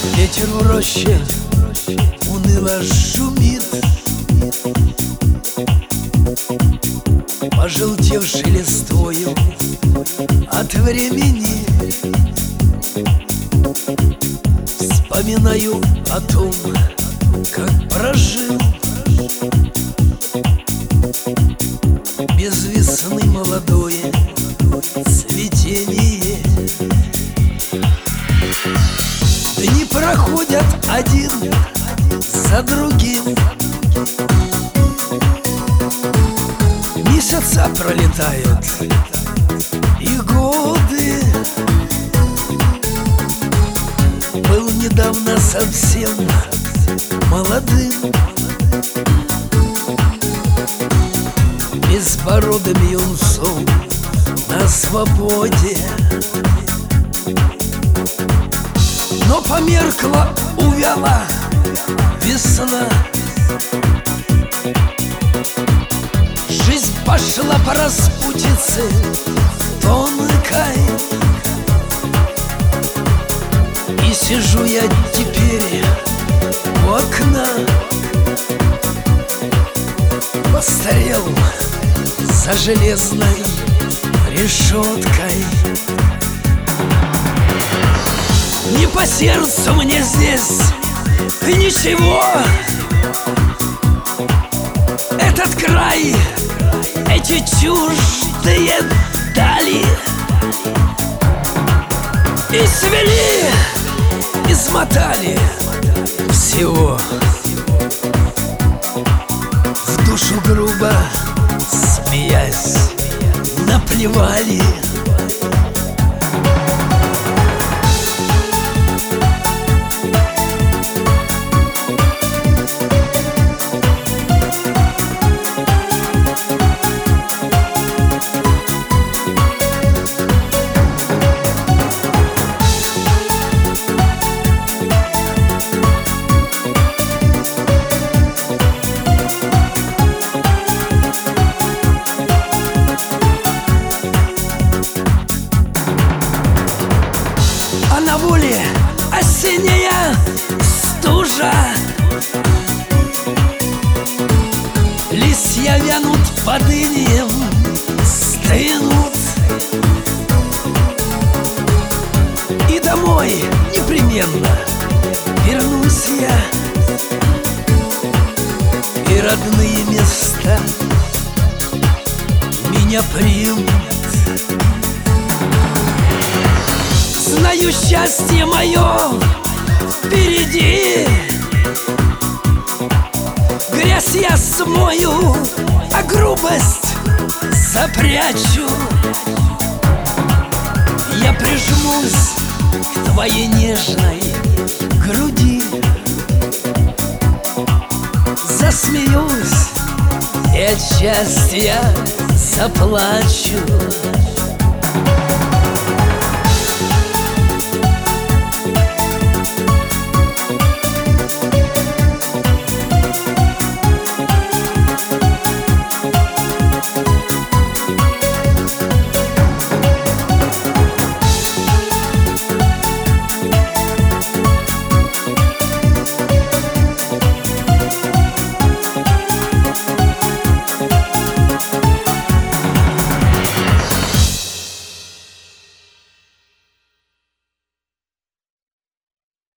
Ветер в роще уныло шумит, пожелтевший листвою от времени. Вспоминаю о том, как прожил без весны молодое цветение. Дни проходят один за другим, месяца пролетают и годы. Был недавно совсем молодым, безбородым юнцом на свободе. Но померкла, увяла весна, жизнь пошла по распутице тонкой. И сижу я теперь у окна, постарел за железной решеткой. Не по сердцу мне здесь ничего, этот край, эти чуждые дали и свели, измотали всего. В душу грубо, смеясь, наплевали. На воле осенняя стужа, листья вянут под инеем, стынут. И домой непременно вернусь я, и родные места меня примут. Знаю, счастье мое впереди, грязь я смою, а грубость запрячу. Я прижмусь к твоей нежной груди, засмеюсь и от счастья заплачу.